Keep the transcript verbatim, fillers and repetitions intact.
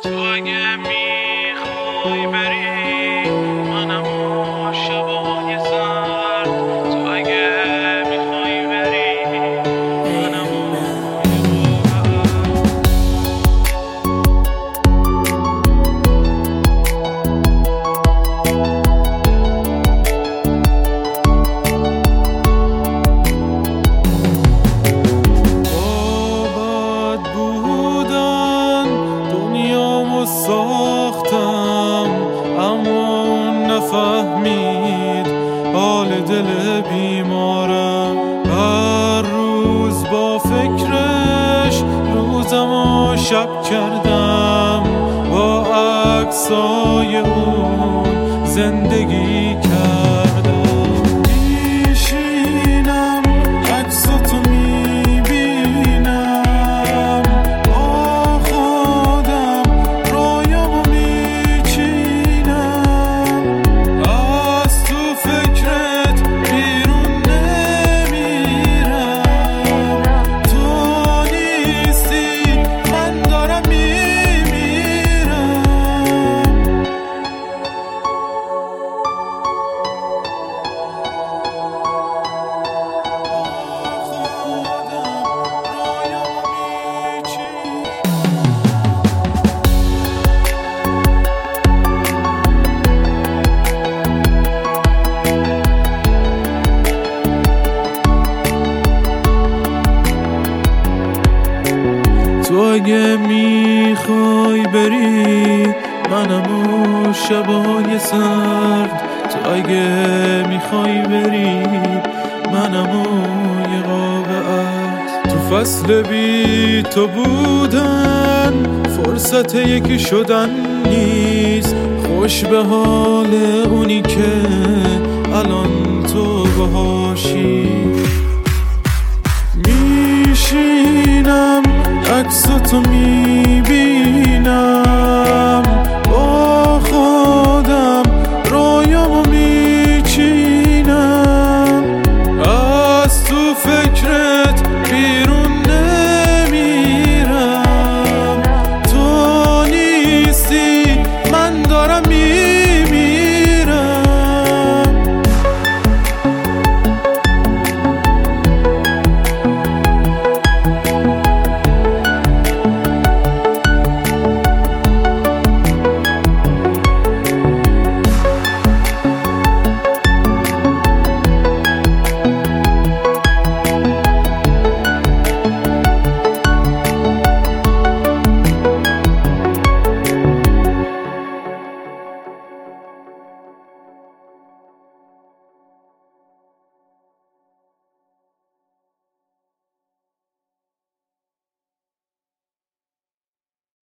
تو اگه میخوای بری منم و شبای سر، تو اگه میخوای بری منم ساختم اما اون نفهمید حال دل بیمارم. هر روز با فکرش روزم و شب کردم، با عکسای اون زندگی کردم. میشینم عکساتو میبینم، با خودم رایمو میچینم. از تو فکرت بیرون نمیرم، تو نیستی من دارم میمیرم. تو اگه میخوای بری منم و شبای سرد، تو اگه میخوای بری منم و یه قاقعت. تو فصل بی تو بودن فرصت یکی شدن نیست، خوش به حال اونی که الان تو باهاشی. میشینم عکساتو میبینم،